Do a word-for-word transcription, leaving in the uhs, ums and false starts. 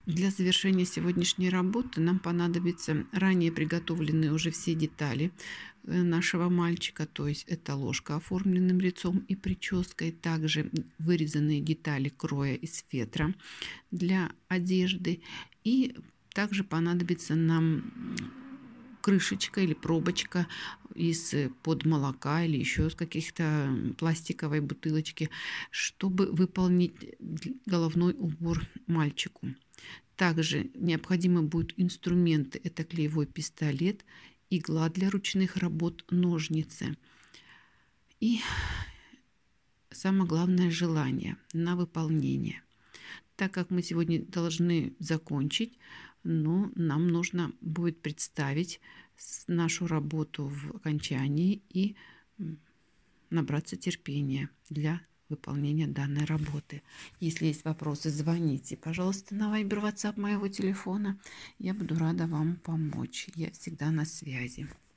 Для завершения сегодняшней работы нам понадобятся ранее приготовленные уже все детали э, нашего мальчика, то есть это ложка оформленным лицом и прической, также вырезанные детали кроя из фетра для одежды, и также понадобится нам крышечка или пробочка из-под молока или еще из каких-то пластиковой бутылочки, чтобы выполнить головной убор мальчику. Также необходимы будут инструменты. Это клеевой пистолет, игла для ручных работ, ножницы. И самое главное — желание на выполнение. Так как мы сегодня должны закончить, но нам нужно будет представить нашу работу в окончании и набраться терпения для выполнения данной работы. Если есть вопросы, звоните, пожалуйста, на Viber, WhatsApp моего телефона. Я буду рада вам помочь. Я всегда на связи.